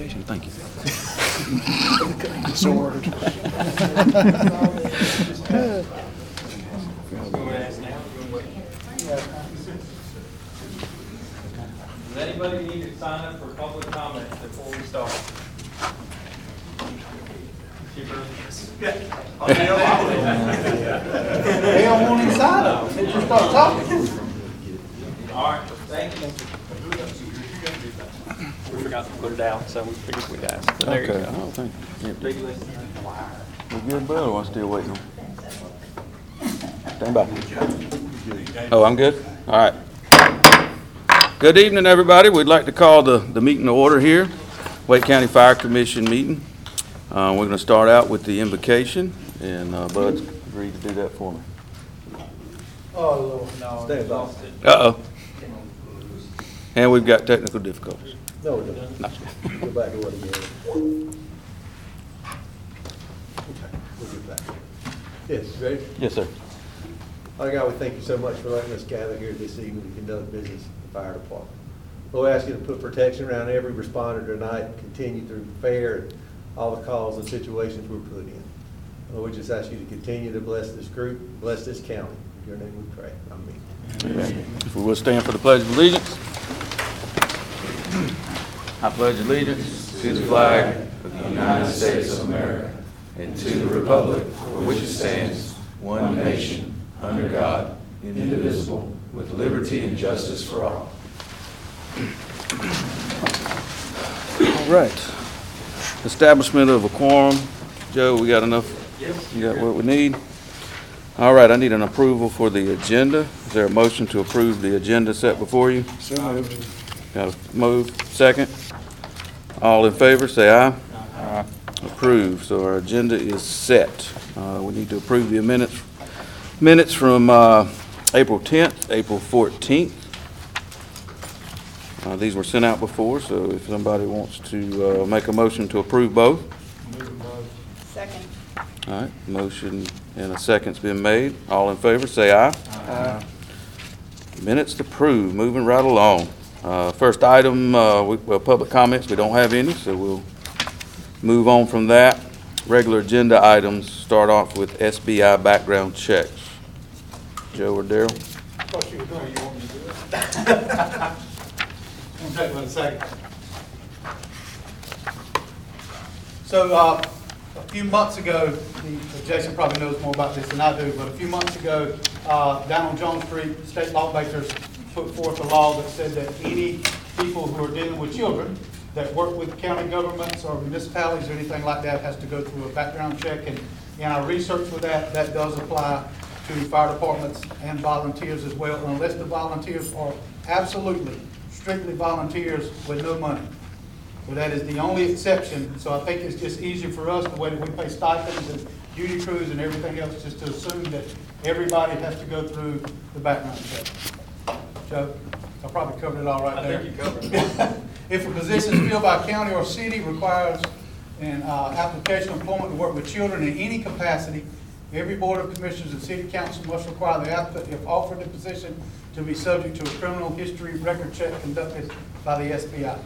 invocation. Thank you. Sword. Does anybody need to sign up for public comment before we start? They don't want any sign up. They just start talking. All right, thank you. We forgot to put it out, so we figured we'd ask. But there you Okay, I go. don't think. Big list. We good, Bill, or I'm still waiting on? Stand by. Oh, I'm good? All right. Good evening, everybody. We'd like to call the meeting to order here, Wake County Fire Commission meeting. We're going to start out with the invocation, and Bud's agreed to do that for me. Oh, Lord, no. Stand by. Uh-oh. And we've got technical difficulties. No, we don't. No. Go back to what again? Okay, we'll get back. Yes, ready? Yes, sir. Our God, we thank you so much for letting us gather here this evening to conduct business at the fire department. Lord, we ask you to put protection around every responder tonight, continue through fair and all the calls and situations we're put in. Lord, we just ask you to continue to bless this group, bless this county. In your name we pray. Amen. Amen. If we will stand for the Pledge of Allegiance. I pledge allegiance to the flag of the United States of America and to the republic for which it stands, one nation, under God, indivisible, with liberty and justice for all. All right. Establishment of a quorum. Joe, we got enough? Yes. You got what we need? All right, I need an approval for the agenda. Is there a motion to approve the agenda set before you? So moved. Got a move? Second? All in favor, say aye. Aye. Approved. So our agenda is set. We need to approve the minutes from April 10th, April 14th. These were sent out before, so if somebody wants to make a motion to approve both. Second. All right, motion and a second's been made. All in favor, say aye. Aye. Minutes approved. Moving right along. First item, public comments. We don't have any, so we'll move on from that. Regular agenda items start off with SBI background checks. Joe or Daryl? What you doing? You want me to do it? I'll take one second. So, a few months ago, Jason probably knows more about this than I do, but a few months ago, down on Jones Street, state lawmakers put forth a law that said that any people who are dealing with children that work with county governments or municipalities or anything like that has to go through a background check. And in our research with that does apply to fire departments and volunteers as well, unless the volunteers are absolutely, strictly volunteers with no money. So that is the only exception. So I think it's just easier for us, the way that we pay stipends and duty crews and everything else, just to assume that everybody has to go through the background check. Joe, I probably covered it all right there. I think you covered it. If a position is filled by county or city requires an application of employment to work with children in any capacity, every board of commissioners and city council must require the applicant, if offered the position, to be subject to a criminal history record check conducted by the SBI.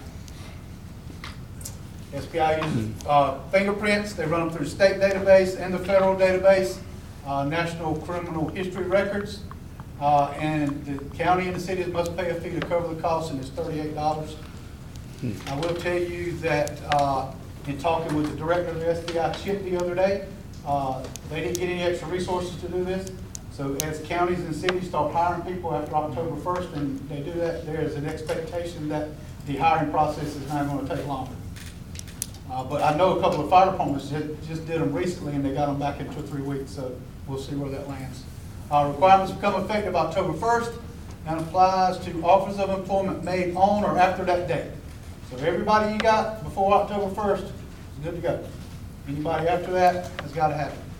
SBI uses fingerprints. They run them through the state database and the federal database, National Criminal History Records. And the county and the cities must pay a fee to cover the cost, and it's $38. I will tell you that in talking with the director of the SBI, Chip, the other day, they didn't get any extra resources to do this. So as counties and cities start hiring people after October 1st, and they do that, there is an expectation that the hiring process is now going to take longer. But I know a couple of fire departments just did them recently, and they got them back in 2 or 3 weeks, so we'll see where that lands. Requirements become effective October 1st and applies to offers of employment made on or after that date. So everybody you got before October 1st is good to go. Anybody after that has got to have it.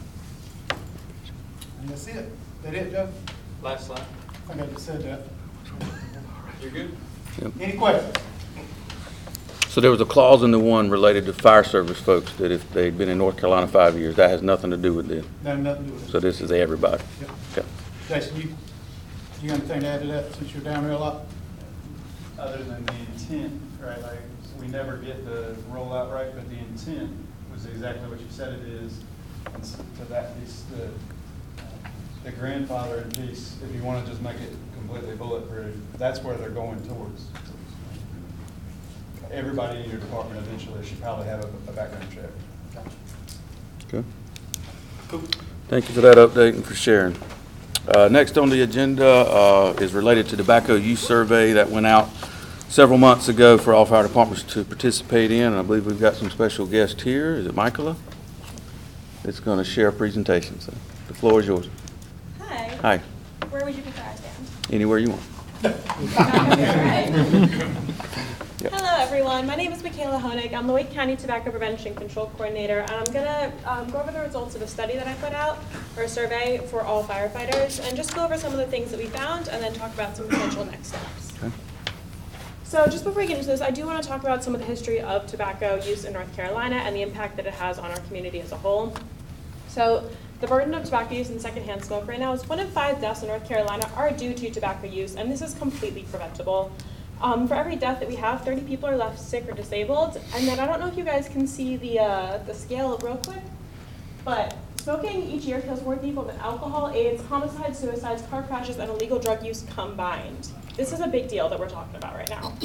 And that's it. Is that it, Joe? Last slide. I think I just said that. You're good? Any questions? So there was a clause in the one related to fire service folks that if they'd been in North Carolina 5 years, that has nothing to do with them. That has nothing to do with it. So this is everybody. Yep. Okay. Jason, you got anything to add to that since you're down there a lot? Other than the intent, right, like, so we never get the rollout right, but the intent was exactly what you said it is. And to that piece, the grandfathering piece, if you want to just make it completely bulletproof, that's where they're going towards. Everybody in your department eventually should probably have a background check. Okay. Thank you for that update and for sharing. Next on the agenda is related to tobacco use survey that went out several months ago for all fire departments to participate in. And I believe we've got some special guests here. Is it Michaela? It's going to share a presentation. So the floor is yours. Hi. Hi. Where would you prefer I stand? Anywhere you want. Yep. Hello, everyone. My name is Michaela Honig. I'm the Wake County Tobacco Prevention Control Coordinator, and I'm going to go over the results of a study that I put out, or a survey for all firefighters, and just go over some of the things that we found, and then talk about some potential next steps. Okay. So just before we get into this, I do want to talk about some of the history of tobacco use in North Carolina and the impact that it has on our community as a whole. So the burden of tobacco use and secondhand smoke right now is 1 in 5 deaths in North Carolina are due to tobacco use, and this is completely preventable. For every death that we have, 30 people are left sick or disabled. And then I don't know if you guys can see the scale real quick, but smoking each year kills more people than alcohol, AIDS, homicides, suicides, car crashes, and illegal drug use combined. This is a big deal that we're talking about right now.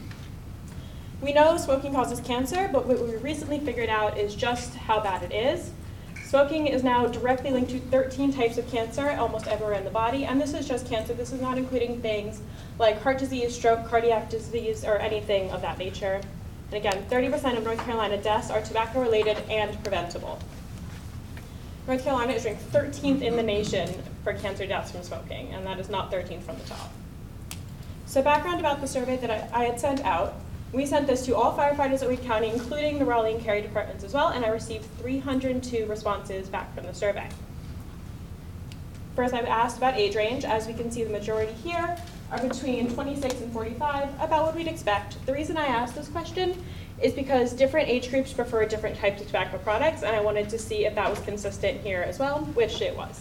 We know smoking causes cancer, but what we recently figured out is just how bad it is. Smoking is now directly linked to 13 types of cancer almost everywhere in the body, and this is just cancer. This is not including things like heart disease, stroke, cardiac disease, or anything of that nature. And again, 30% of North Carolina deaths are tobacco-related and preventable. North Carolina is ranked 13th in the nation for cancer deaths from smoking, and that is not 13th from the top. So background about the survey that I had sent out. We sent this to all firefighters at Wake County, including the Raleigh and Cary departments as well, and I received 302 responses back from the survey. First, I've asked about age range. As we can see, the majority here are between 26 and 45, about what we'd expect. The reason I asked this question is because different age groups prefer different types of tobacco products, and I wanted to see if that was consistent here as well, which it was.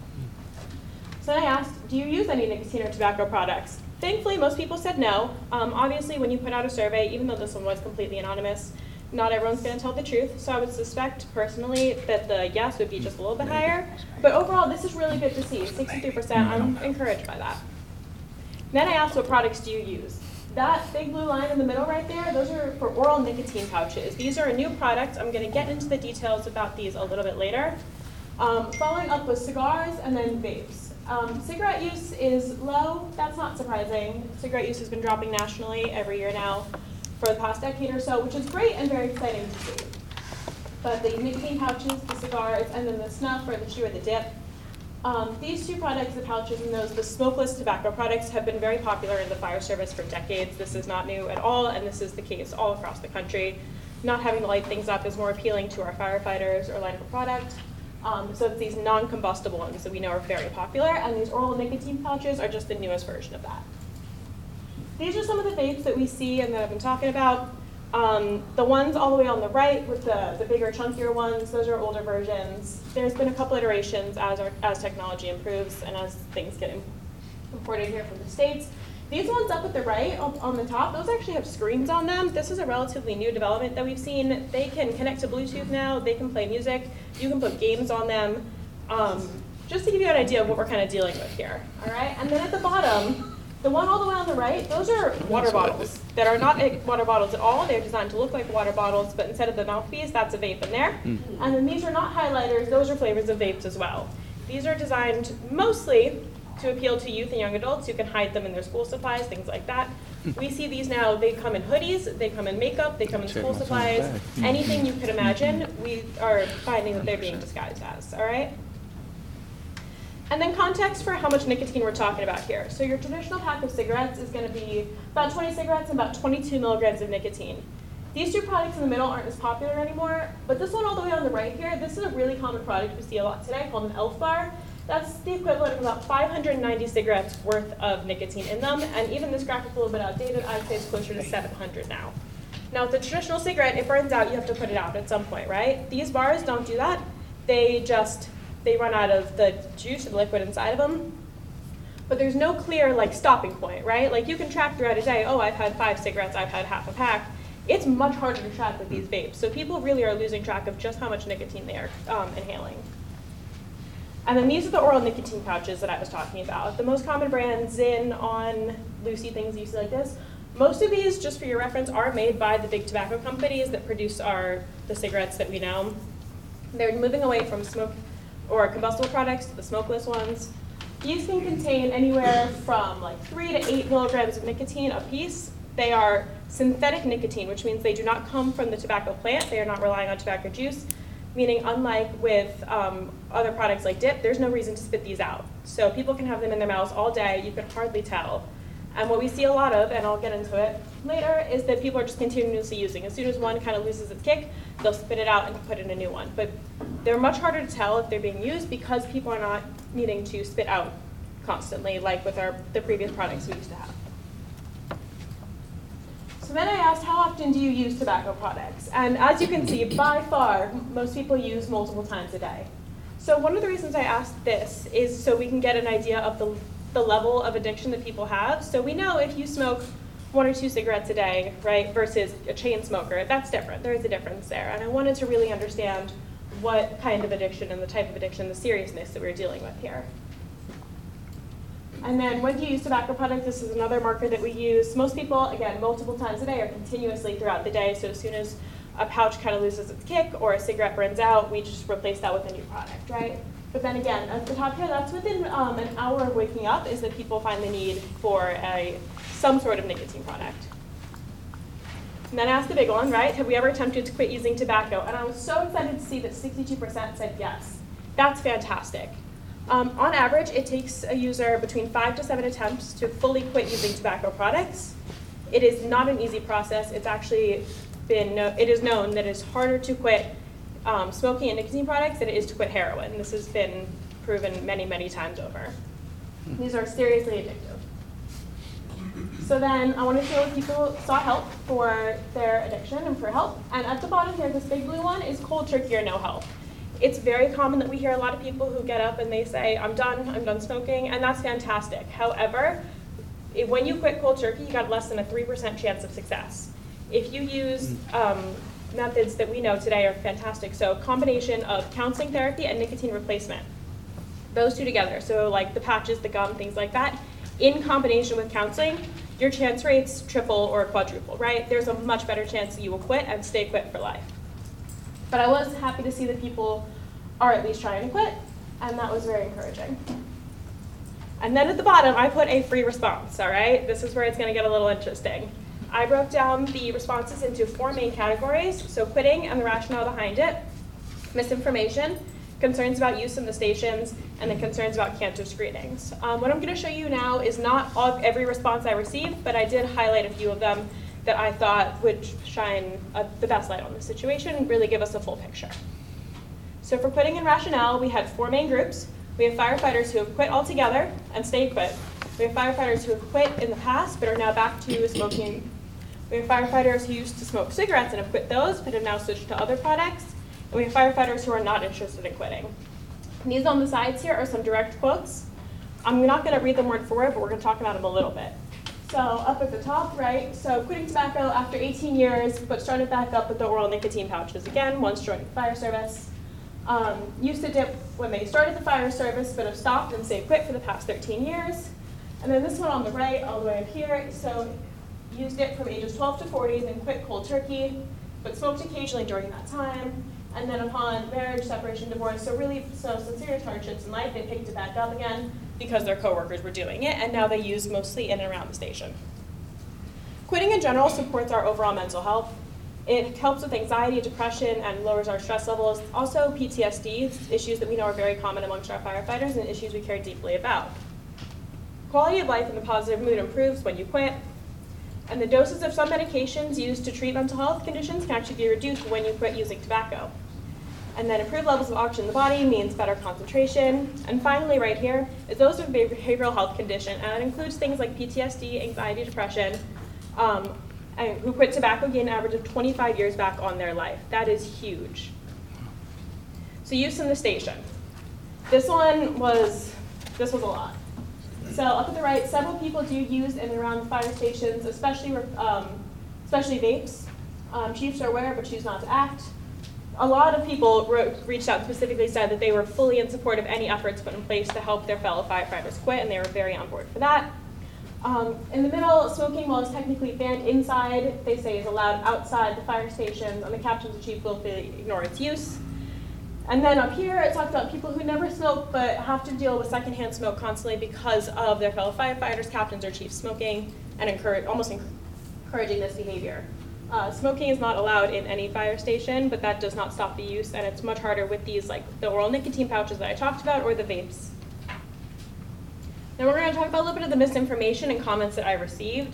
So then I asked, do you use any nicotine or tobacco products? Thankfully, most people said no. Obviously, when you put out a survey, even though this one was completely anonymous, not everyone's going to tell the truth. So I would suspect, personally, that the yes would be just a little bit higher. But overall, this is really good to see. 63%, I'm encouraged by that. Then I asked, what products do you use? That big blue line in the middle right there, those are for oral nicotine pouches. These are a new product. I'm going to get into the details about these a little bit later. Following up with cigars and then vapes. Cigarette use is low. That's not surprising. Cigarette use has been dropping nationally every year now for the past decade or so, which is great and very exciting to see. But the nicotine pouches, the cigars, and then the snuff or the chew or the dip, these two products, the pouches and the smokeless tobacco products, have been very popular in the fire service for decades. This is not new at all, and this is the case all across the country. Not having to light things up is more appealing to our firefighters or light up a product. So it's these non-combustible ones that we know are very popular, and these oral nicotine pouches are just the newest version of that. These are some of the vapes that we see and that I've been talking about. The ones all the way on the right with the bigger, chunkier ones, those are older versions. There's been a couple iterations as technology improves and as things get imported here from the States. These ones up at the right, on the top, those actually have screens on them. This is a relatively new development that we've seen. They can connect to Bluetooth now. They can play music. You can put games on them. Just to give you an idea of what we're kind of dealing with here. All right, and then at the bottom, the one all the way on the right, those are water bottles that are not water bottles at all. They're designed to look like water bottles, but instead of the mouthpiece, that's a vape in there. And then these are not highlighters. Those are flavors of vapes as well. These are designed mostly to appeal to youth and young adults who can hide them in their school supplies, things like that. We see these now, they come in hoodies, they come in makeup, they come in school supplies, anything you could imagine, we are finding that they're being disguised as, all right? And then context for how much nicotine we're talking about here. So your traditional pack of cigarettes is gonna be about 20 cigarettes and about 22 milligrams of nicotine. These two products in the middle aren't as popular anymore, but this one all the way on the right here, this is a really common product we see a lot today called an Elf Bar. That's the equivalent of about 590 cigarettes worth of nicotine in them, and even this graphic's a little bit outdated. I'd say it's closer to 700 now. Now, with a traditional cigarette, it burns out. You have to put it out at some point, right? These bars don't do that. They run out of the juice and liquid inside of them. But there's no clear stopping point, right? Like you can track throughout a day, oh, I've had 5 cigarettes, I've had half a pack. it's much harder to track with these vapes. So people really are losing track of just how much nicotine they are inhaling. And then these are the oral nicotine pouches that I was talking about. The most common brands, Zyn, On, Lucy, things you see like this. Most of these, just for your reference, are made by the big tobacco companies that produce the cigarettes that we know. They're moving away from smoke or combustible products to the smokeless ones. These can contain anywhere from like 3 to 8 milligrams of nicotine a piece. They are synthetic nicotine, which means they do not come from the tobacco plant. They are not relying on tobacco juice, meaning unlike with other products like dip, there's no reason to spit these out. So people can have them in their mouths all day. You can hardly tell. And what we see a lot of, and I'll get into it later, is that people are just continuously using. As soon as one kind of loses its kick, they'll spit it out and put in a new one. But they're much harder to tell if they're being used because people are not needing to spit out constantly, like with the previous products we used to have. So then I asked, how often do you use tobacco products? And as you can see, by far, most people use multiple times a day. So one of the reasons I asked this is so we can get an idea of the level of addiction that people have. So we know if you smoke 1 or 2 cigarettes a day, right, versus a chain smoker, that's different. There is a difference there. And I wanted to really understand what kind of addiction and the type of addiction, the seriousness that we're dealing with here. And then when do you use tobacco products? This is another marker that we use. Most people, again, multiple times a day or continuously throughout the day. So as soon as a pouch kind of loses its kick or a cigarette burns out, we just replace that with a new product, right? But then again, at the top here, that's within an hour of waking up is that people find the need for some sort of nicotine product. And then I asked the big one, right? Have we ever attempted to quit using tobacco? And I was so excited to see that 62% said yes. That's fantastic. On average, it takes a user between 5 to 7 attempts to fully quit using tobacco products. It is not an easy process. It's actually it is known that it's harder to quit smoking and nicotine products than it is to quit heroin. This has been proven many, many times over. These are seriously addictive. So then I wanted to know if people sought help for their addiction and for help. And at the bottom here, this big blue one is cold turkey or no help. It's very common that we hear a lot of people who get up and they say, I'm done smoking, and that's fantastic. However, when you quit cold turkey, you got less than a 3% chance of success. If you use methods that we know today are fantastic, so combination of counseling therapy and nicotine replacement, those two together, so like the patches, the gum, things like that, in combination with counseling, your chance rates triple or quadruple, right? There's a much better chance that you will quit and stay quit for life. But I was happy to see that people are at least trying to quit, and that was very encouraging. And then at the bottom, I put a free response, all right? This is where it's gonna get a little interesting. I broke down the responses into 4 main categories, so quitting and the rationale behind it, misinformation, concerns about use in the stations, and then concerns about cancer screenings. What I'm gonna show you now is not every response I received, but I did highlight a few of them that I thought would shine the best light on the situation and really give us a full picture. So for quitting and rationale, we had 4 main groups. We have firefighters who have quit altogether and stayed quit. We have firefighters who have quit in the past but are now back to smoking. We have firefighters who used to smoke cigarettes and have quit those but have now switched to other products. And we have firefighters who are not interested in quitting. And these on the sides here are some direct quotes. I'm not going to read them word for word, but we're going to talk about them a little bit. So up at the top, right, so quitting tobacco after 18 years, but started back up with the oral nicotine pouches again, once joining the fire service. Used to dip when they started the fire service, but have stopped and stayed quit for the past 13 years. And then this one on the right, all the way up here, so used it from ages 12 to 40, then quit cold turkey, but smoked occasionally during that time. And then upon marriage, separation, divorce, so some serious hardships in life, they picked it back up again because their coworkers were doing it, and now they use mostly in and around the station. Quitting in general supports our overall mental health. It helps with anxiety, depression, and lowers our stress levels. Also PTSD, issues that we know are very common amongst our firefighters and issues we care deeply about. Quality of life and the positive mood improves when you quit. And the doses of some medications used to treat mental health conditions can actually be reduced when you quit using tobacco. And then improved levels of oxygen in the body means better concentration. And finally, right here, is those with behavioral health condition, and that includes things like PTSD, anxiety, depression, and who quit tobacco gain an average of 25 years back on their life. That is huge. So use in the station. This was a lot. So up at the right, several people do use in and around fire stations, especially vapes. Chiefs are aware but choose not to act. A lot of people reached out and specifically said that they were fully in support of any efforts put in place to help their fellow firefighters quit, and they were very on board for that. In the middle, smoking, while it's technically banned inside, they say is allowed outside the fire stations, and the captains and chief willfully ignore its use. And then up here, it talks about people who never smoke but have to deal with secondhand smoke constantly because of their fellow firefighters, captains, or chiefs smoking, and almost encouraging this behavior. Smoking is not allowed in any fire station, but that does not stop the use, and it's much harder with these, like the oral nicotine pouches that I talked about, or the vapes. Now we're going to talk about a little bit of the misinformation and comments that I received.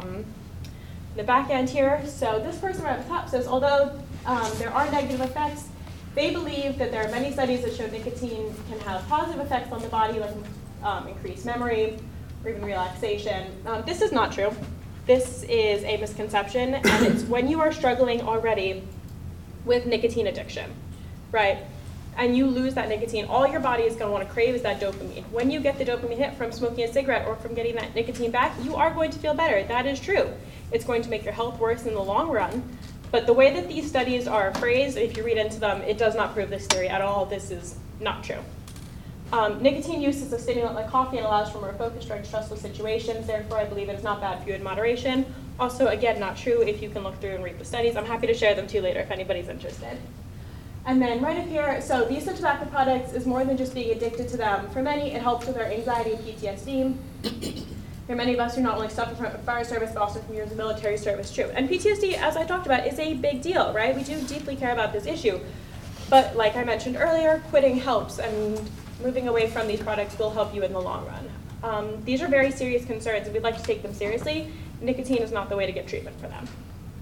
The back end here, so this person right at the top says, although there are negative effects, they believe that there are many studies that show nicotine can have positive effects on the body, like increased memory or even relaxation. This is not true. This is a misconception, and it's when you are struggling already with nicotine addiction, right? And you lose that nicotine, all your body is going to want to crave is that dopamine. When you get the dopamine hit from smoking a cigarette or from getting that nicotine back, you are going to feel better. That is true. It's going to make your health worse in the long run. But the way that these studies are phrased, if you read into them, it does not prove this theory at all. This is not true. Nicotine use is a stimulant like coffee and allows for more focus during stressful situations. Therefore, I believe it is not bad for you in moderation. Also, again, not true if you can look through and read the studies. I'm happy to share them too later if anybody's interested. And then right up here, so the use of tobacco products is more than just being addicted to them. For many, it helps with our anxiety and PTSD. There are many of us who not only suffer from fire service, but also from years of military service, too. And PTSD, as I talked about, is a big deal, right? We do deeply care about this issue. But like I mentioned earlier, quitting helps, and moving away from these products will help you in the long run. These are very serious concerns, and we'd like to take them seriously. Nicotine is not the way to get treatment for them.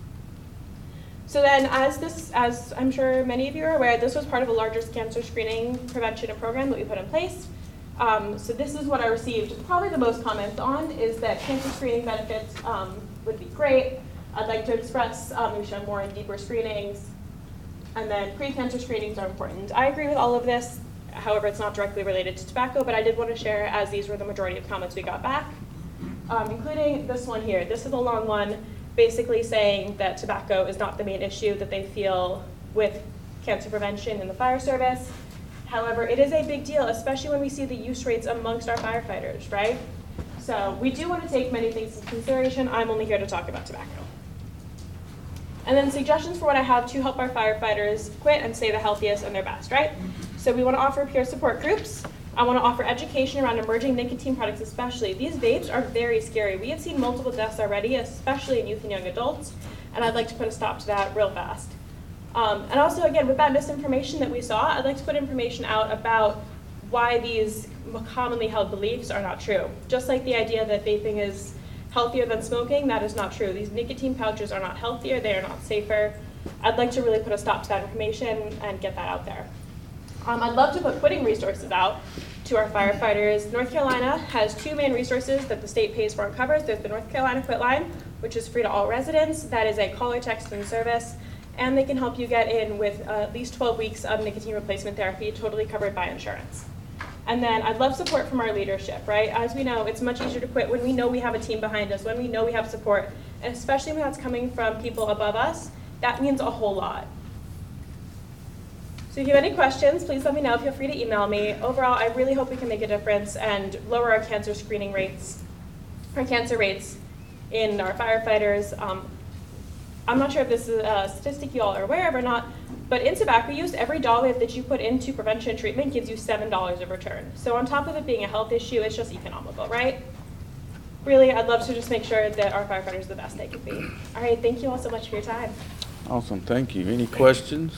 So then, as I'm sure many of you are aware, this was part of a larger cancer screening prevention and program that we put in place. So this is what I received probably the most comments on, is that cancer screening benefits would be great. I'd like to express we should have more and deeper screenings. And then pre-cancer screenings are important. I agree with all of this. However, it's not directly related to tobacco, but I did want to share, as these were the majority of comments we got back, including this one here. This is a long one, basically saying that tobacco is not the main issue that they feel with cancer prevention in the fire service. However, it is a big deal, especially when we see the use rates amongst our firefighters, right? So we do want to take many things into consideration. I'm only here to talk about tobacco. And then suggestions for what I have to help our firefighters quit and stay the healthiest and their best, right? So we want to offer peer support groups. I want to offer education around emerging nicotine products especially. These vapes are very scary. We have seen multiple deaths already, especially in youth and young adults, and I'd like to put a stop to that real fast. And also, again, with that misinformation that we saw, I'd like to put information out about why these commonly held beliefs are not true. Just like the idea that vaping is healthier than smoking, that is not true. These nicotine pouches are not healthier, they are not safer. I'd like to really put a stop to that information and get that out there. I'd love to put quitting resources out to our firefighters. North Carolina has two main resources that the state pays for and covers. There's the North Carolina Quit Line, which is free to all residents. That is a call or text in service, and they can help you get in with at least 12 weeks of nicotine replacement therapy, totally covered by insurance. And then I'd love support from our leadership, right? As we know, it's much easier to quit when we know we have a team behind us, when we know we have support, and especially when that's coming from people above us. That means a whole lot. So if you have any questions, please let me know. Feel free to email me. Overall, I really hope we can make a difference and lower our cancer screening rates, our cancer rates in our firefighters. I'm not sure if this is a statistic you all are aware of or not, but in tobacco use, every dollar that you put into prevention and treatment gives you $7 of return. So on top of it being a health issue, it's just economical, right? Really, I'd love to just make sure that our firefighters are the best they can be. All right, thank you all so much for your time. Awesome, thank you. Any questions?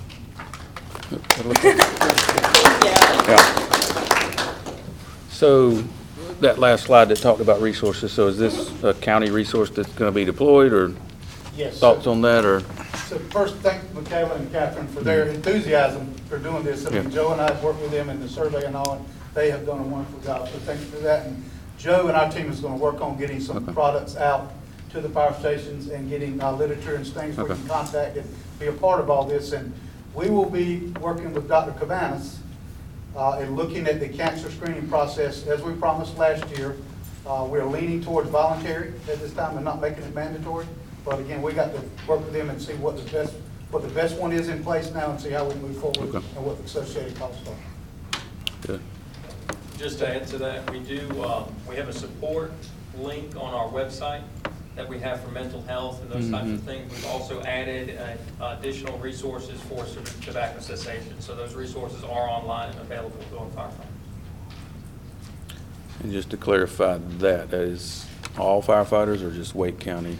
Yeah. So that last slide that talked about resources, so is this a county resource that's going to be deployed, or Yes. thoughts on that, or? So first, thank Michaela and Catherine for their enthusiasm for doing this. I mean, Yeah. Joe and I have worked with them in the survey and all, and they have done a wonderful job, so thank you for that. And Joe and our team is going to work on getting some products out to the fire stations and getting literature and things where you can contact and be a part of all this. And we will be working with Dr. Cabanas and looking at the cancer screening process. As we promised last year, we're leaning towards voluntary at this time and not making it mandatory. But again, we got to work with them and see what the best one is in place now and see how we move forward Okay. and what the associated costs are. Good. Just to add to that, we have a support link on our website that we have for mental health and those types of things. We've also added additional resources for tobacco cessation. So those resources are online and available to our firefighters. And just to clarify that is all firefighters or just Wake County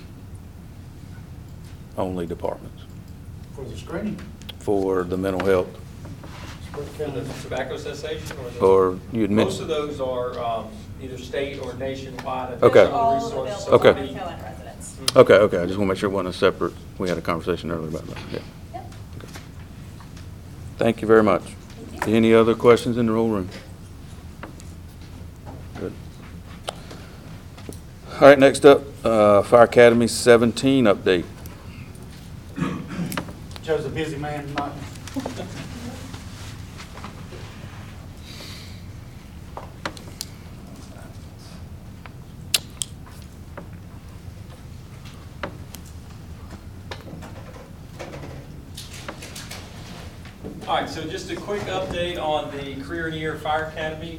only departments For the screening, for the mental health? For the tobacco cessation or the? Or you'd Most mentioned, of those are either state or nationwide. Okay. additional All resources. available So to Okay. North we- Carolina residents. okay, I just want to make sure it wasn't a separate, we had a conversation earlier about that, yeah. Yep. Okay. Thank you very much. Any other questions in the roll room? Good. All right, next up, Fire Academy 17 update. Joe's a busy man tonight. All right, so just a quick update on the Career and Year Fire Academy.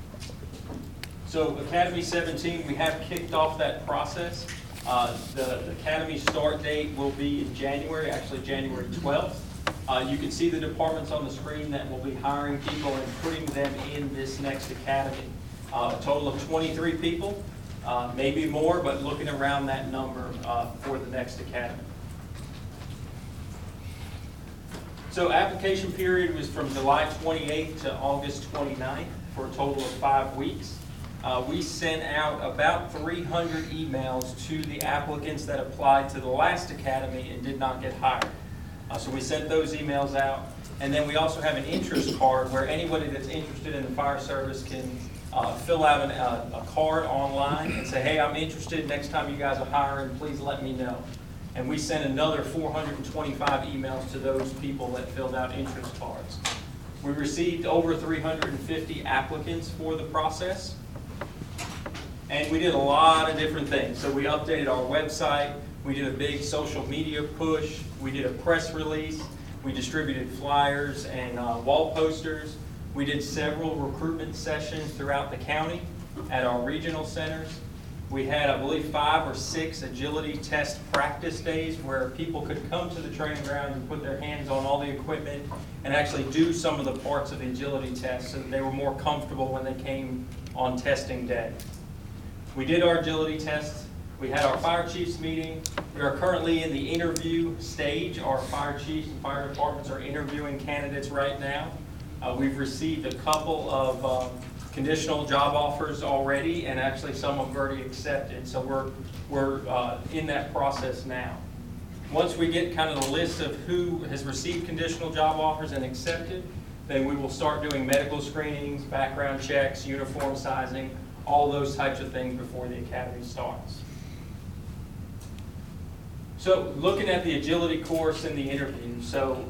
So Academy 17, we have kicked off that process. The Academy start date will be in January, actually January 12th. You can see the departments on the screen that will be hiring people and putting them in this next academy. A total of 23 people, maybe more, but looking around that number for the next academy. So application period was from July 28th to August 29th for a total of 5 weeks. We sent out about 300 emails to the applicants that applied to the last academy and did not get hired. So we sent those emails out. And then we also have an interest card where anybody that's interested in the fire service can fill out a card online and say, hey, I'm interested. Next time you guys are hiring, please let me know. And we sent another 425 emails to those people that filled out interest cards. We received over 350 applicants for the process. And we did a lot of different things. So we updated our website. We did a big social media push. We did a press release. We distributed flyers and wall posters. We did several recruitment sessions throughout the county at our regional centers. We had, I believe, 5 or 6 agility test practice days where people could come to the training ground and put their hands on all the equipment and actually do some of the parts of the agility test so that they were more comfortable when they came on testing day. We did our agility test. We had our fire chiefs meeting. We are currently in the interview stage. Our fire chiefs and fire departments are interviewing candidates right now. We've received a couple of conditional job offers already, and actually some have already accepted. So we're in that process now. Once we get kind of the list of who has received conditional job offers and accepted, then we will start doing medical screenings, background checks, uniform sizing, all those types of things before the academy starts. So looking at the agility course and the interview, so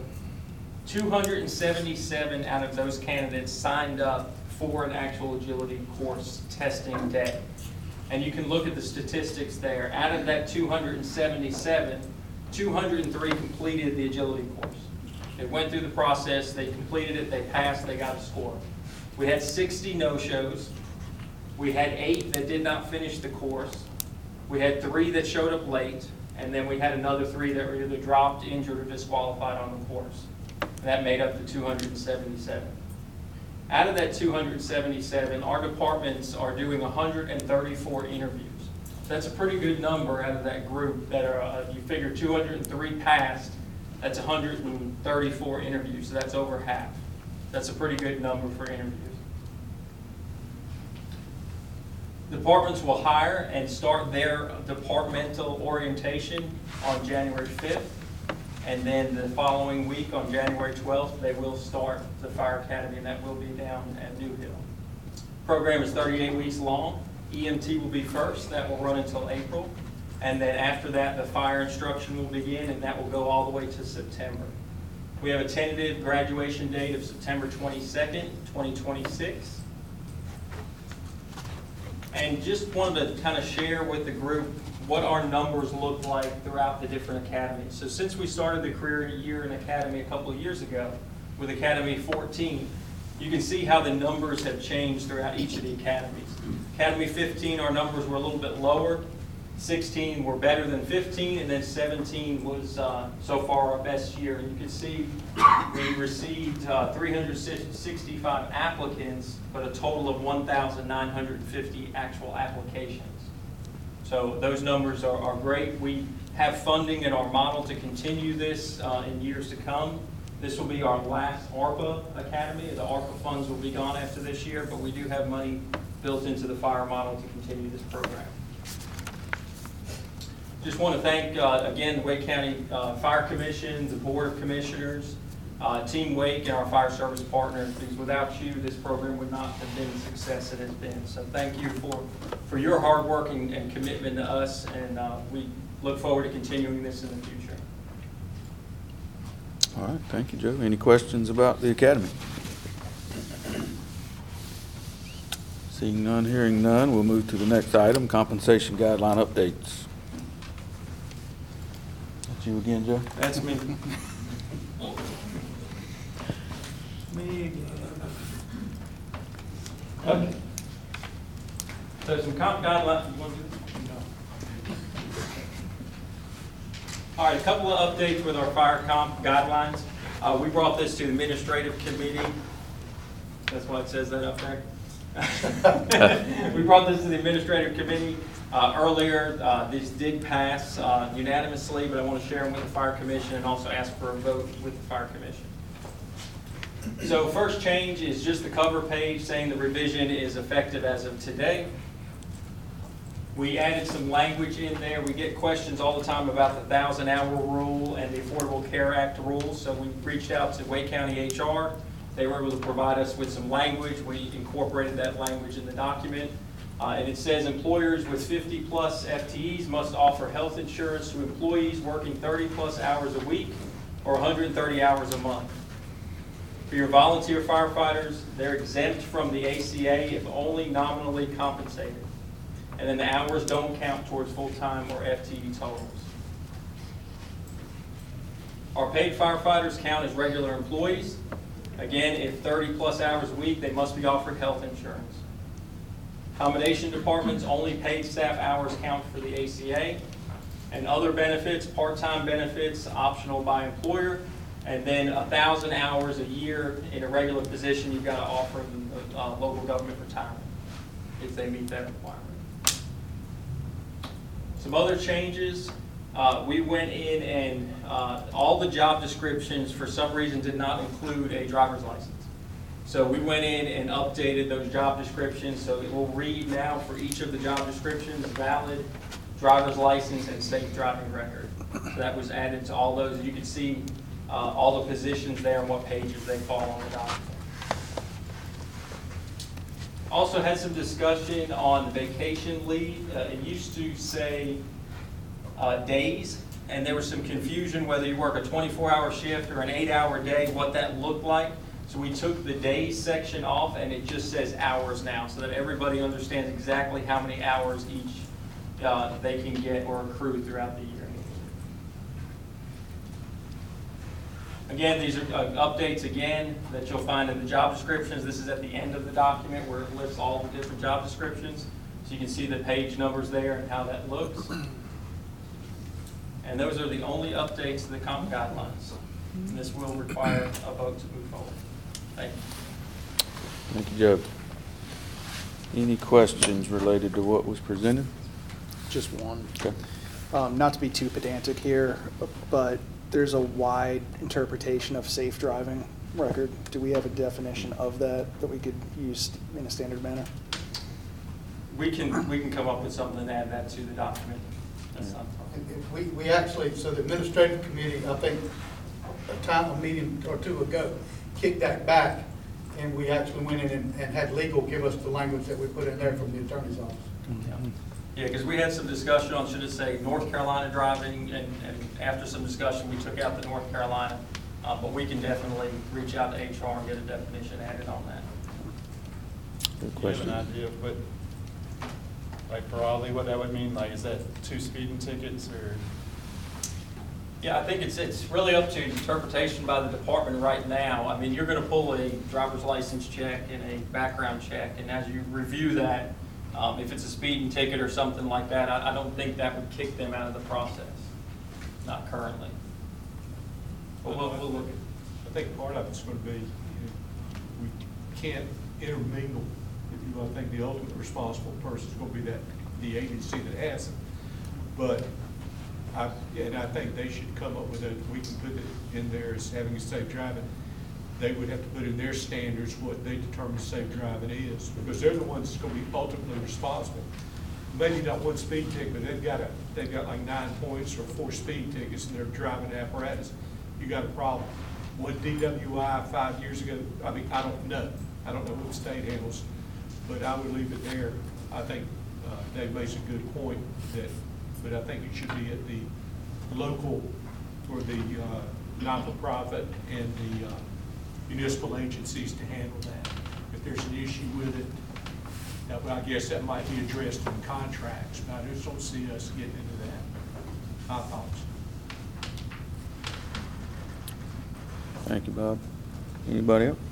277 out of those candidates signed up for an actual agility course testing day. And you can look at the statistics there. Out of that 277, 203 completed the agility course. They went through the process, they completed it, they passed, they got a score. We had 60 no-shows. We had 8 that did not finish the course. We had 3 that showed up late, and then we had another 3 that were either dropped, injured, or disqualified on the course. And that made up the 277. Out of that 277, our departments are doing 134 interviews. That's a pretty good number out of that group that are, you figure 203 passed, that's 134 interviews, so that's over half. That's a pretty good number for interviews. Departments will hire and start their departmental orientation on January 5th. And then the following week, on January 12th, they will start the Fire Academy, and that will be down at New Hill. Program is 38 weeks long. EMT will be first. That will run until April. And then after that, the fire instruction will begin, and that will go all the way to September. We have a tentative graduation date of September 22nd, 2026. And just wanted to kind of share with the group what our numbers look like throughout the different academies. So since we started the career year in academy a couple of years ago with Academy 14, you can see how the numbers have changed throughout each of the academies. Academy 15, our numbers were a little bit lower. 16 were better than 15, and then 17 was so far our best year. And you can see we received 365 applicants, but a total of 1,950 actual applications. So those numbers are great. We have funding in our model to continue this in years to come. This will be our last ARPA Academy. The ARPA funds will be gone after this year, but we do have money built into the fire model to continue this program. Just want to thank, again, the Wake County Fire Commission, the Board of Commissioners, Team Wake, and our fire service partners, because without you, this program would not have been the success it has been. So thank you for your hard work and commitment to us, and we look forward to continuing this in the future. All right, thank you, Joe. Any questions about the academy? Seeing none, hearing none, we'll move to the next item, compensation guideline updates. That's you again, Joe? That's me. Okay. So some comp guidelines. You want to do this? No. All right, a couple of updates with our fire comp guidelines. We brought this to the administrative committee. That's why it says that up there. We brought this to the administrative committee earlier. These did pass unanimously, but I want to share them with the fire commission and also ask for a vote with the fire commission. So first change is just the cover page saying the revision is effective as of today. We added some language in there. We get questions all the time about the 1,000-hour rule and the Affordable Care Act rules. So we reached out to Wake County HR. They were able to provide us with some language. We incorporated that language in the document. And it says employers with 50-plus FTEs must offer health insurance to employees working 30-plus hours a week or 130 hours a month. For your volunteer firefighters, they're exempt from the ACA if only nominally compensated. And then the hours don't count towards full-time or FTE totals. Our paid firefighters count as regular employees. Again, if 30-plus hours a week, they must be offered health insurance. Accommodation departments, only paid staff hours count for the ACA. And other benefits, part-time benefits, optional by employer. And then 1,000 hours a year in a regular position, you've got to offer them local government retirement if they meet that requirement. Some other changes, we went in and all the job descriptions for some reason did not include a driver's license. So we went in and updated those job descriptions, so it will read now for each of the job descriptions, valid driver's license and safe driving record. So that was added to all those. You can see all the positions there and what pages they fall on the document. Also had some discussion on vacation leave. It used to say days, and there was some confusion whether you work a 24-hour shift or an 8-hour day, what that looked like. So we took the days section off, and it just says hours now, so that everybody understands exactly how many hours each they can get or accrue throughout the year. Again, these are updates again that you'll find in the job descriptions. This is at the end of the document where it lists all the different job descriptions. So you can see the page numbers there and how that looks. And those are the only updates to the comp guidelines. And this will require a vote to move forward. Thank you. Thank you, Joe. Any questions related to what was presented? Just one. Okay. Not to be too pedantic here, but there's a wide interpretation of safe driving record. Do we have a definition of that we could use in a standard manner? We can come up with something and add that to the document. That's not a problem. We actually, so the administrative committee, I think a meeting or two ago, kicked that back, and we actually went in and had legal give us the language that we put in there from the attorney's office. Yeah, because we had some discussion on, should it say North Carolina driving, and after some discussion, we took out the North Carolina, but we can definitely reach out to HR and get a definition added on that. Good Do you have question. an idea of what Like for Raleigh, what that would mean, like, is that 2 speeding tickets or? Yeah, I think it's really up to interpretation by the department right now. I mean, you're gonna pull a driver's license check and a background check, and as you review that, if it's a speeding ticket or something like that, I don't think that would kick them out of the process, not currently. But we'll look at. I think part of it's going to be, we can't intermingle, if you will. I think the ultimate responsible person is going to be the agency that has it. But I think they should come up with we can put it in there as having a safe driving. They would have to put in their standards what they determine safe driving is, because they're the ones that's going to be ultimately responsible. Maybe not 1 speed ticket, but they've got like 9 points or 4 speed tickets in their driving apparatus. You got a problem. 1 DWI 5 years ago, I mean, I don't know. I don't know what the state handles, but I would leave it there. I think Dave makes a good point but I think it should be at the local or the not-for-profit and the municipal agencies to handle that. If there's an issue with it, I guess that might be addressed in contracts, but I just don't see us getting into that. My thoughts. Thank you, Bob. Anybody else?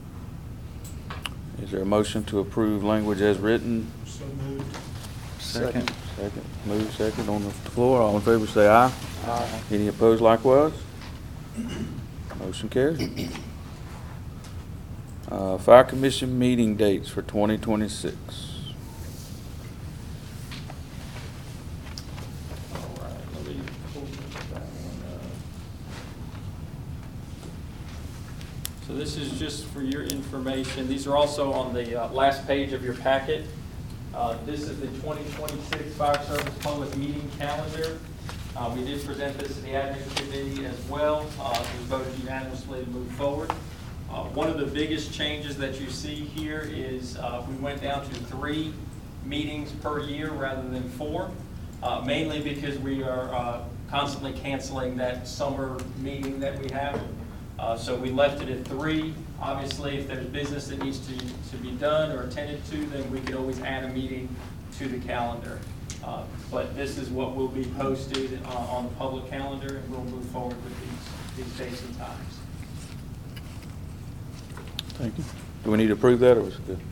Is there a motion to approve language as written? So moved. Second. Second. Move second on the floor. All in favor say aye. Aye. Any opposed likewise? Motion carries. Fire Commission meeting dates for 2026. All right, let me pull that one up. So this is just for your information. These are also on the last page of your packet. This is the 2026 Fire Service Public Meeting Calendar. We did present this to the admin committee as well. It was voted unanimously to move forward. One of the biggest changes that you see here is we went down to 3 meetings per year rather than 4, mainly because we are constantly canceling that summer meeting that we have. So we left it at 3. Obviously, if there's business that needs to be done or attended to, then we could always add a meeting to the calendar. But this is what will be posted on the public calendar, and we'll move forward with these dates and times. Thank you. Do we need to approve that, or was it good?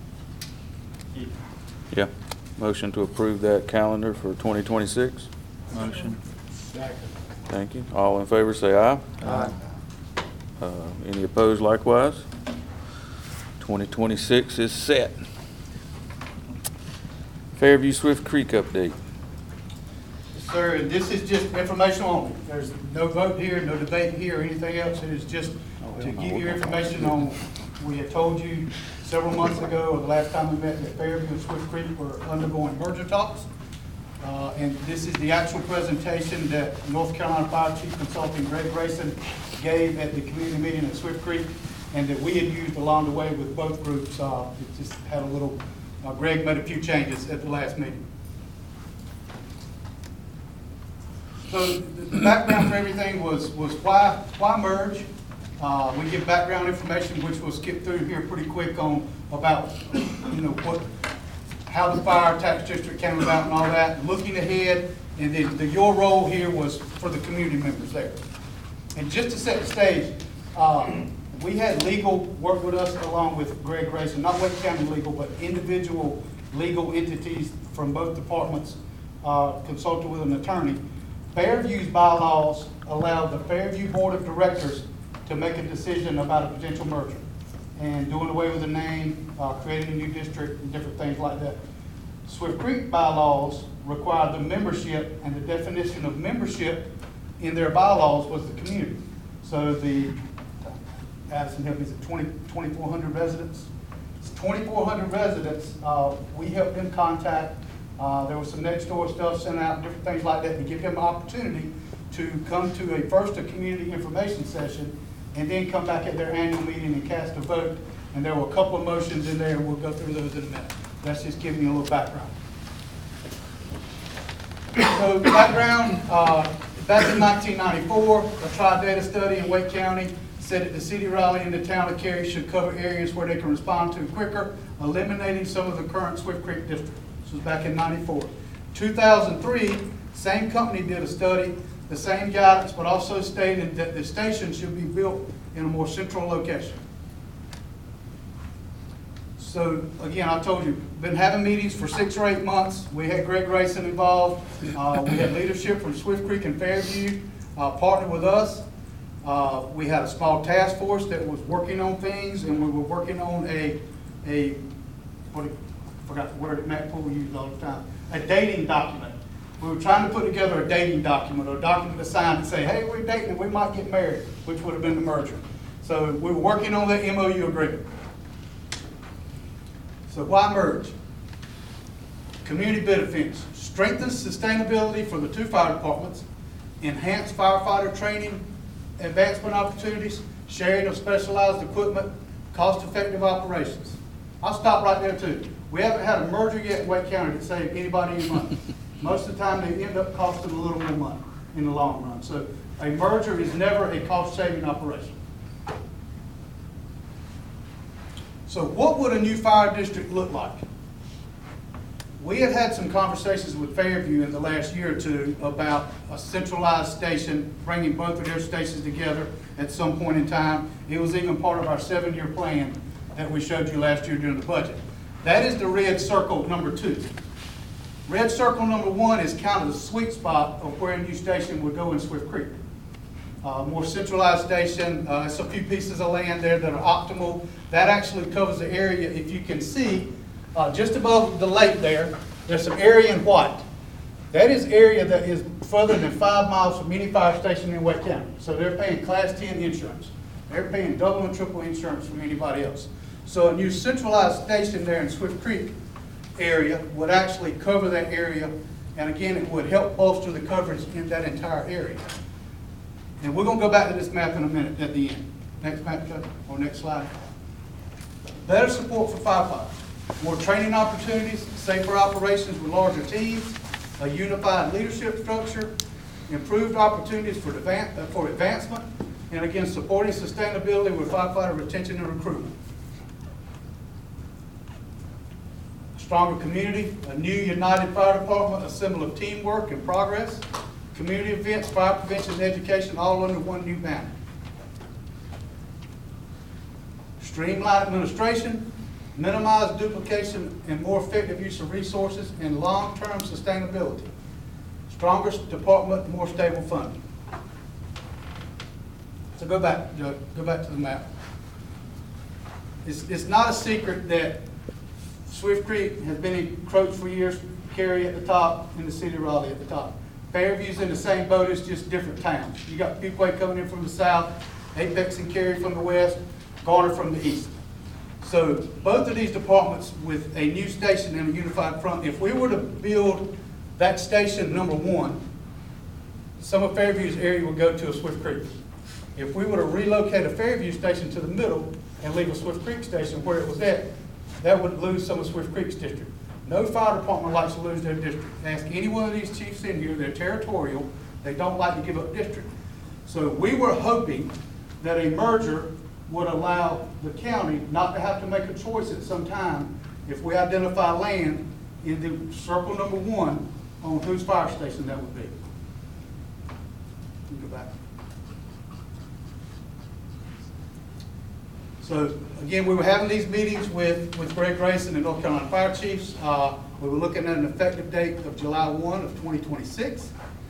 Yeah. Motion to approve that calendar for 2026? Motion. Second. Thank you. All in favor say aye. Aye. Any opposed likewise? 2026 is set. Fairview Swift Creek update. Sir, this is just informational only. There's no vote here, no debate here, or anything else. It is just to give you information on, we had told you several months ago, or the last time we met, that Fairview and Swift Creek were undergoing merger talks. And this is the actual presentation that North Carolina Fire Chief Consulting Greg Grayson gave at the community meeting at Swift Creek, and that we had used along the way with both groups. It just had a little, Greg made a few changes at the last meeting. So the background for everything was why merge. We give background information, which we'll skip through here pretty quick on about, how the fire tax district came about and all that, looking ahead, and then your role here was for the community members there. And just to set the stage, we had legal work with us along with Greg Grayson, not Wake County legal, but individual legal entities from both departments consulted with an attorney. Fairview's bylaws allow the Fairview Board of Directors to make a decision about a potential merger and doing away with the name, creating a new district, and different things like that. Swift Creek bylaws require the membership, and the definition of membership in their bylaws was the community. So the, Addison help me, is it 2,400 residents? It's 2,400 residents. We helped them contact. There was some next door stuff sent out, different things like that, to give them an opportunity to come to first a community information session, and then come back at their annual meeting and cast a vote. And there were a couple of motions in there, and we'll go through those in a minute. That's just giving you a little background. So background, back in 1994, a tri-data study in Wake County said that the city of Raleigh and the town of Cary should cover areas where they can respond to quicker, eliminating some of the current Swift Creek district. was back in '94. 2003, same company did a study, the same guidance, but also stated that the station should be built in a more central location. So again, I told you, been having meetings for 6 or 8 months. We had Greg Grayson involved. We had leadership from Swift Creek and Fairview partnered with us. We had a small task force that was working on things, and we were working on I forgot the word that Matt Poole used all the time, a dating document. We were trying to put together a dating document, or a document to sign to say, hey, we're dating and we might get married, which would have been the merger. So we were working on that MOU agreement. So why merge? Community benefits, strengthen sustainability for the 2 fire departments, enhance firefighter training, advancement opportunities, sharing of specialized equipment, cost-effective operations. I'll stop right there too. We haven't had a merger yet in Wake County that saved anybody any money. Most of the time they end up costing a little more money in the long run. So a merger is never a cost-saving operation. So what would a new fire district look like? We had had some conversations with Fairview in the last year or two about a centralized station, bringing both of their stations together at some point in time. It was even part of our 7-year plan that we showed you last year during the budget. That is the red circle number 2. Red circle number 1 is kind of the sweet spot of where a new station would go in Swift Creek. More centralized station, it's a few pieces of land there that are optimal. That actually covers the area, if you can see, just above the lake there, there's some area in white. That is area that is further than 5 miles from any fire station in Wake County. So they're paying Class 10 insurance. They're paying double and triple insurance from anybody else. So a new centralized station there in Swift Creek area would actually cover that area, and again, it would help bolster the coverage in that entire area. And we're going to go back to this map in a minute at the end. Next map, Chuck, or next slide. Better support for firefighters, more training opportunities, safer operations with larger teams, a unified leadership structure, improved opportunities for advancement, and again, supporting sustainability with firefighter retention and recruitment. Stronger community, a new united fire department, a symbol of teamwork and progress, community events, fire prevention, and education, all under one new banner. Streamline administration, minimize duplication, and more effective use of resources, and long-term sustainability. Stronger department, more stable funding. So go back, Joe, go back to the map. It's not a secret that Swift Creek has been encroached for years, Cary at the top, and the city of Raleigh at the top. Fairview's in the same boat, it's just different towns. You got Peakway coming in from the south, Apex and Cary from the west, Garner from the east. So both of these departments with a new station and a unified front, if we were to build that station number 1, some of Fairview's area would go to a Swift Creek. If we were to relocate a Fairview station to the middle and leave a Swift Creek station where it was at, that would lose some of Swift Creek's district. No fire department likes to lose their district. Ask any one of these chiefs in here, they're territorial, they don't like to give up district. So we were hoping that a merger would allow the county not to have to make a choice at some time if we identify land in the circle number 1 on whose fire station that would be. You go back. So again, we were having these meetings with Greg Grayson and North Carolina Fire Chiefs. We were looking at an effective date of July 1 of 2026.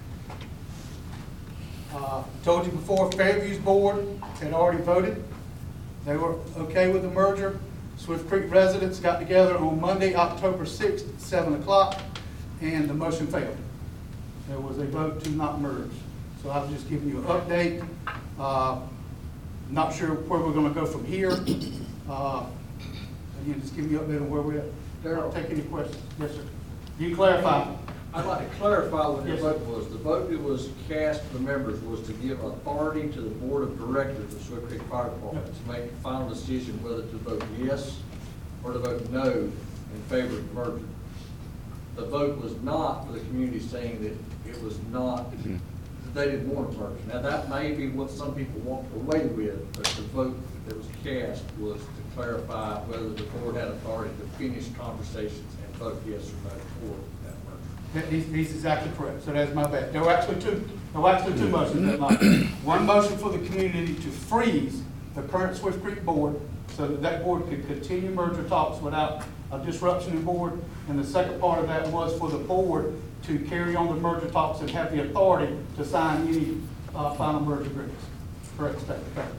Told you before, Fairview's board had already voted. They were okay with the merger. Swift Creek residents got together on Monday, October 6th at 7 o'clock, and the motion failed. There was a vote to not merge. So I've just given you an update. Not sure where we're going to go from here. Again, just give me an update on where we're at. Darryl, take any questions. Yes, sir. You clarify. I'd like to clarify what the Yes. vote was. The vote that was cast for the members was to give authority to the board of directors of Swift Creek Fire Department to make a final decision whether to vote yes or to vote no in favor of the merger. The vote was not for the community saying that it was not, that they didn't want a merger. Now that may be what some people walked away with, but the vote that was cast was to clarify whether the board had authority to finish conversations and vote yes or no for that merger. He's exactly correct, so that's my bad. There were actually two motions that night. One motion for the community to freeze the current Swift Creek board so that that board could continue merger talks without a disruption in board. And the second part of that was for the board to carry on the merger talks and have the authority to sign any final merger agreements for expected value.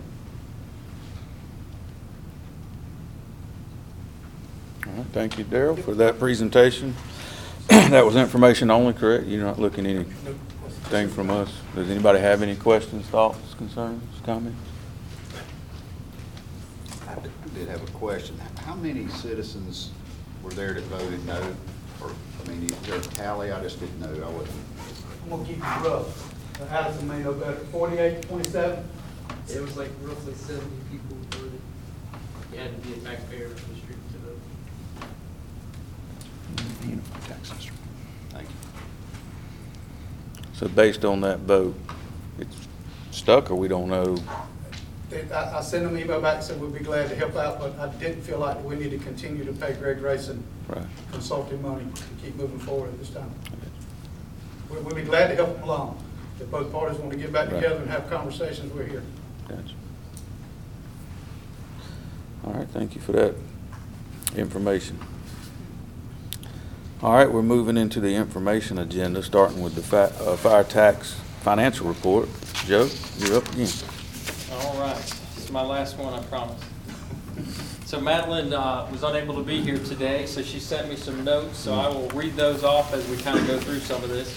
All right, thank you, Darrell, for that presentation. That was information only, correct? You're not looking at anything from us. Does anybody have any questions, thoughts, concerns, comments? I did have a question. How many citizens were there that voted no? Or, I mean, is there a tally? I just didn't know. I wasn't. I'm gonna keep it rough. Addison may know better. 48, 27? It was like roughly 70 people voted. You had to be a taxpayer for the street to vote. Tax system. Thank you. So based on that vote, it's stuck, or we don't know? I sent them an email back and said we'd be glad to help out, but I didn't feel like we need to continue to pay Greg Grayson consulting money to keep moving forward at this time. We'll be glad to help them along. If both parties want to get back together and have conversations, we're here. Gotcha. All right, thank you for that information. All right, we're moving into the information agenda, starting with the fire tax financial report. Joe, you're up again. All right, this is my last one, I promise. So Madeline was unable to be here today, so she sent me some notes, so I will read those off as we kind of go through some of this.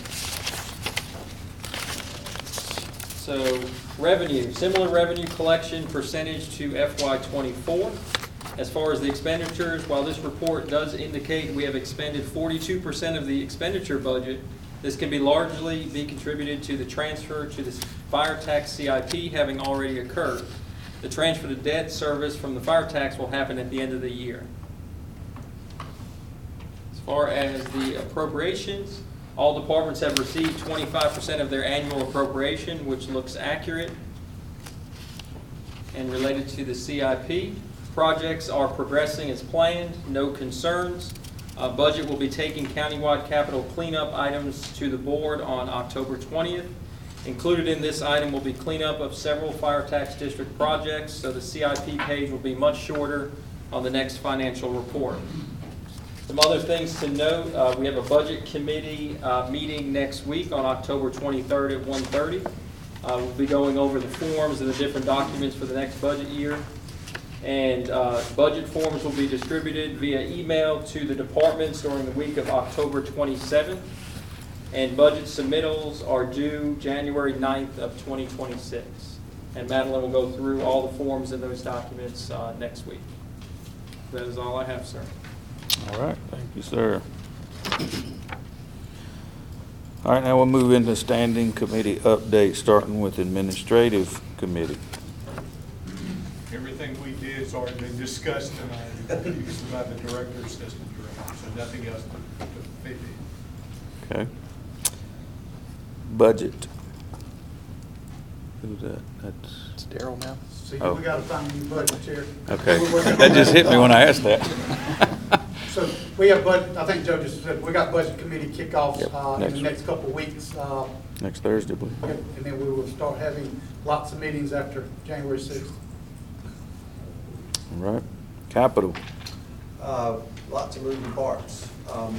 So revenue, similar revenue collection percentage to FY24. As far as the expenditures, while this report does indicate we have expended 42% of the expenditure budget, this can be largely contributed to the transfer to the fire tax CIP having already occurred. The transfer to debt service from the fire tax will happen at the end of the year. As far as the appropriations, all departments have received 25% of their annual appropriation, which looks accurate. And related to the CIP, projects are progressing as planned, no concerns. Budget will be taking countywide capital cleanup items to the board on October 20th. Included in this item will be cleanup of several fire tax district projects, so the CIP page will be much shorter on the next financial report. Some other things to note, we have a budget committee meeting next week on October 23rd at 1:30. We'll be going over the forms and the different documents for the next budget year. And budget forms will be distributed via email to the departments during the week of October 27th. And budget submittals are due January 9th of 2026. And Madeline will go through all the forms in those documents next week. That is all I have, sir. All right, thank you, sir. All right, now we'll move into standing committee updates, starting with administrative committee. Everything we did has already been discussed tonight, used by the director, assistant director, so nothing else to fit in. Okay. Budget. Who's that? It's Darrell now. See, Oh. we got to find a new budget chair. Okay, that just hit me when I asked that. So we have budget, I think Joe just said, we got budget committee kickoffs Yep, in next the next couple of weeks. Next Thursday, please. And then we will start having lots of meetings after January 6th. All right. Capital. Lots of moving parts.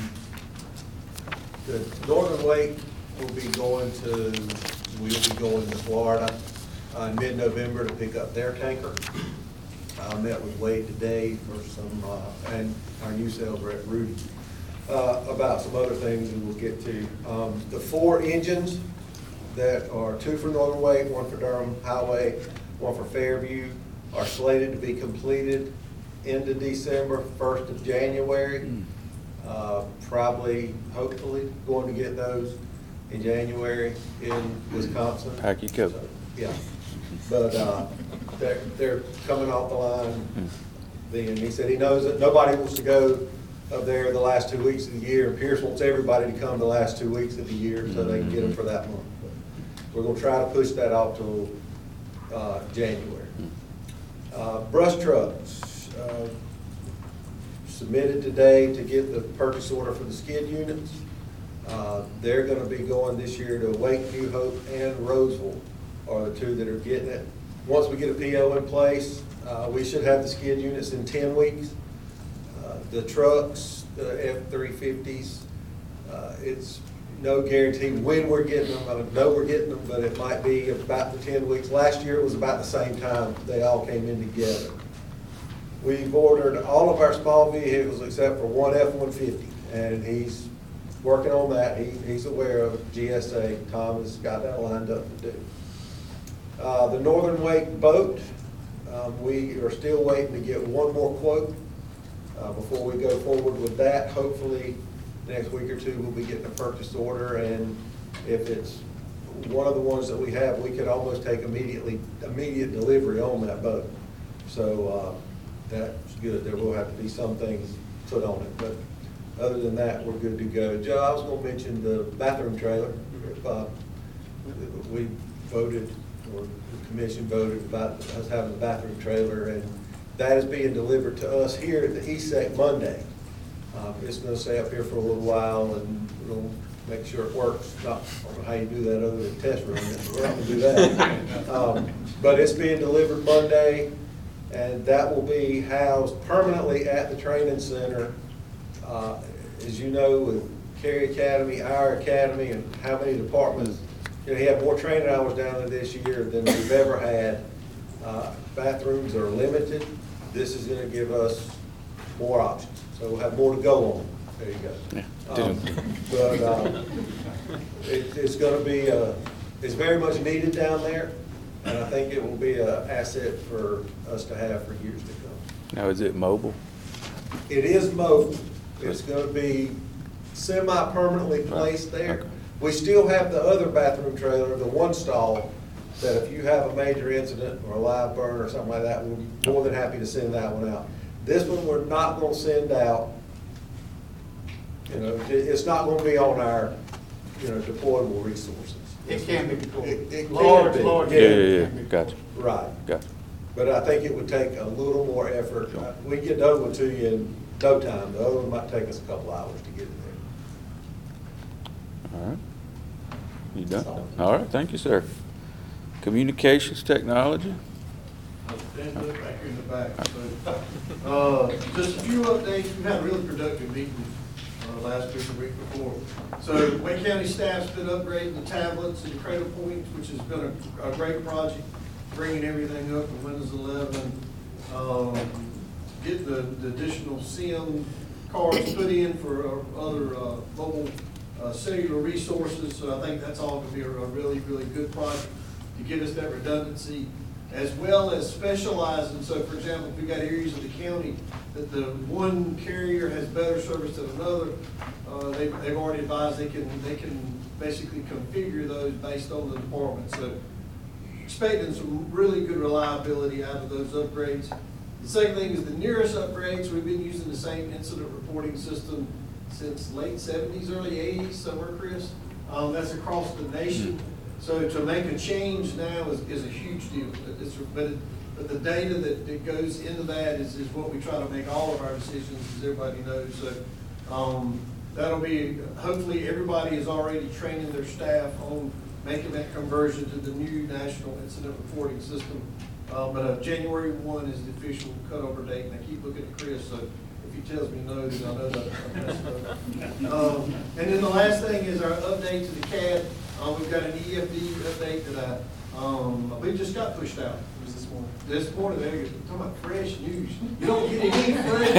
The Northern Wake will be going to Florida in mid-November to pick up their tanker. I met with Wade today for some, and our new sales rep Rudy, about some other things that we'll get to. The 4 engines that are 2 for Northern Wake, 1 for Durham Highway, 1 for Fairview, are slated to be completed into December, 1st of January. Probably, hopefully, going to get those in January in Wisconsin. Pack your coat. So, yeah, but they're coming off the line. Then he said he knows that nobody wants to go up there the last 2 weeks of the year, and Pierce wants everybody to come the last 2 weeks of the year so they can get them for that month. But we're going to try to push that off till January. Brush trucks. submitted today to get the purchase order for the skid units. They're gonna be going this year to Wake, New Hope, and Roseville are the two that are getting it. Once we get a PO in place, we should have the skid units in 10 weeks. The trucks, the F-350s, it's no guarantee when we're getting them. I know we're getting them, but it might be about the 10 weeks. Last year, it was about the same time they all came in together. We've ordered all of our small vehicles except for one F-150, and he's working on that. He's aware of GSA. Tom has got that lined up to do. The Northern Wake boat, we are still waiting to get one more quote before we go forward with that. Hopefully, next week or two, we'll be getting a purchase order, and if it's one of the ones that we have, we could almost take immediate delivery on that boat. So that's good. There will have to be some things put on it, but other than that, we're good to go. Joe, I was going to mention the bathroom trailer. We voted, or the commission voted about us having the bathroom trailer, and that is being delivered to us here at the ESEC Monday. It's going to stay up here for a little while, and we'll make sure it works. I don't know how you do that other than test run it, but we're not going to do that. But it's being delivered Monday, and that will be housed permanently at the training center. As you know, with Cary Academy, our academy, and how many departments, you know, he had more training hours down there this year than we've ever had. Bathrooms are limited. This is going to give us more options. So we'll have more to go on. There you go. Yeah. It's going to be, it's very much needed down there, and I think it will be an asset for us to have for years to come. Now, is it mobile? It is mobile. It's going to be semi-permanently placed there. Okay. We still have the other bathroom trailer, the one stall, that if you have a major incident or a live burn or something like that, we're more than happy to send that one out. This one we're not going to send out. You know, it's not going to be on our, you know, deployable resources. It can be deployed. It can Large, be. large. Yeah, gotcha, Right. gotcha. But I think it would take a little more effort. We can get the other one to you in no time. The other one might take us a couple hours to get it there. All right. You done? All right, thank you, sir. Communications technology? Stand up back here in the back. So, just a few updates. We've had a really productive meeting last week or the week before. So Wake County staff's been upgrading the tablets and Cradle Point, which has been a great project, bringing everything up in Windows 11, get the additional SIM cards put in for other mobile cellular resources. So I think that's all going to be a really, really good project to give us that redundancy, as well as specializing. So for example, if we've got areas of the county that the one carrier has better service than another, they've already advised they can basically configure those based on the department. So expecting some really good reliability out of those upgrades. The second thing is the nearest upgrades. We've been using the same incident reporting system since late 70s, early 80s, somewhere, Chris. That's across the nation. So to make a change now is a huge deal. But the data that goes into that is what we try to make all of our decisions, as everybody knows. So that'll be, hopefully everybody is already training their staff on making that conversion to the new national incident reporting system. But January 1 is the official cutover date, and I keep looking at Chris, so if he tells me no, then I know that I messed up. And then the last thing is our update to the CAD. We've got an EFD update that I believe just got pushed out. It was this morning. This morning, there you go. Talking about fresh news. You don't get any fresh.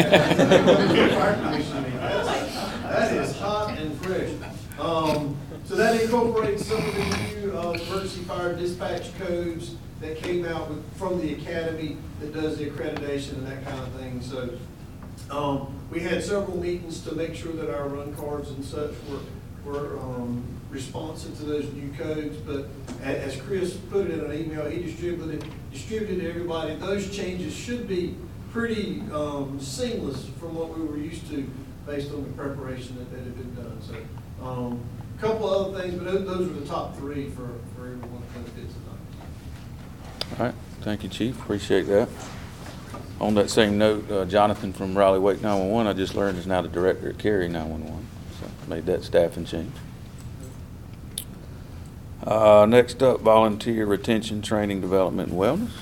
That is hot and fresh. So that incorporates some of the new emergency fire dispatch codes that came out from the academy that does the accreditation and that kind of thing. So we had several meetings to make sure that our run cards and such were responsive to those new codes. But as Chris put it in an email, he distributed to everybody. Those changes should be pretty seamless from what we were used to based on the preparation that had been done. So a couple other things, but those are the top three for everyone to benefit tonight. All right, thank you, Chief, appreciate that. On that same note, Jonathan from Raleigh Wake 911, I just learned is now the director at Cary 911, so made that staffing change. Next up, volunteer retention, training, development, and wellness.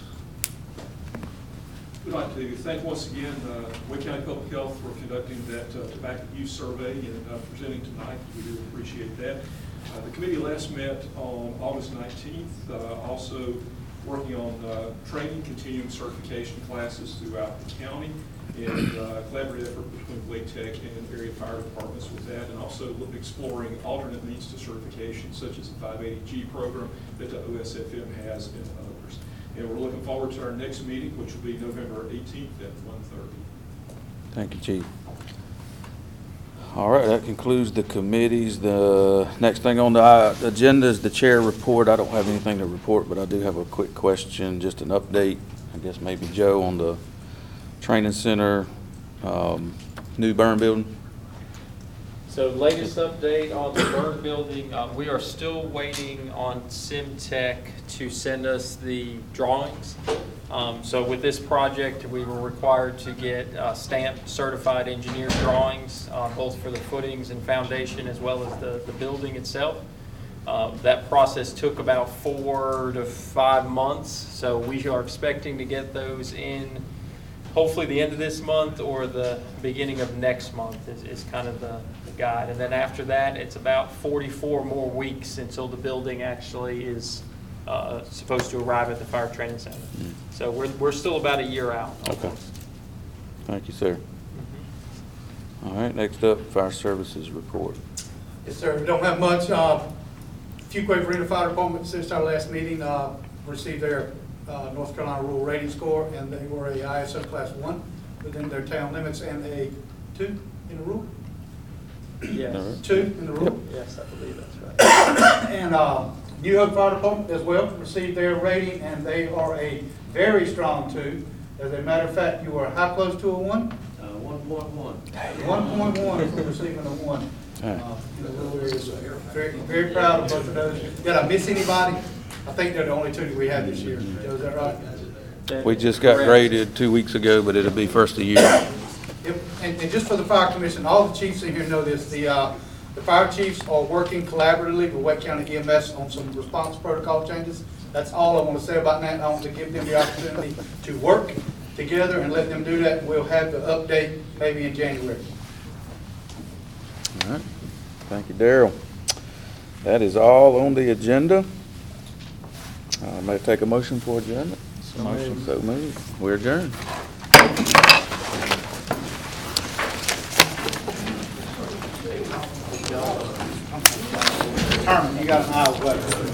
We'd like to thank once again Wake County Public Health for conducting that tobacco use survey and presenting tonight. We do appreciate that. The committee last met on August 19th, also working on training, continuing certification classes throughout the county, and collaborative effort between Wake Tech and area fire departments with that, and also exploring alternate means to certification, such as the 580G program that the OSFM has and others. And we're looking forward to our next meeting, which will be November 18th at 1:30. Thank you, Chief. All right, that concludes the committees. The next thing on the agenda is the chair report. I don't have anything to report, but I do have a quick question, just an update. I guess maybe Joe on the training center, new burn building. So latest update on the burn building, we are still waiting on SimTech to send us the drawings. So with this project, we were required to get stamped certified engineer drawings, both for the footings and foundation as well as the building itself. That process took about 4 to 5 months, so we are expecting to get those in hopefully the end of this month or the beginning of next month is kind of the guide. And then after that, it's about 44 more weeks until the building actually is supposed to arrive at the fire training center. So we're still about a year out. Okay. Thank you, sir. All right, next up, fire services report. Yes, sir. We don't have much. Fuquay Marina Fire Department, since our last meeting, received their North Carolina Rural Rating Score, and they were a ISO Class 1 within their town limits and a 2 in the rural. Yes. 2 in the rural. Yes, I believe that's right. And New Hope Fire Department as well received their rating, and they are a very strong 2. As a matter of fact, you are how close to a 1? 1.1. 1.1 for receiving a 1. Very, very proud of both of those. Did I miss anybody? I think they're the only 2 that we had this year. Joe, is that right? We just got graded 2 weeks ago, but it'll be first of the year. Yep. And just for the fire commission, all the chiefs in here know this. The fire chiefs are working collaboratively with Wake County EMS on some response protocol changes. That's all I want to say about that. I want to give them the opportunity to work together and let them do that. We'll have the update maybe in January. All right. Thank you, Darrell. That is all on the agenda. May I take a motion for adjournment? Motion so moved. We're adjourned. Herman, you got an aisle left.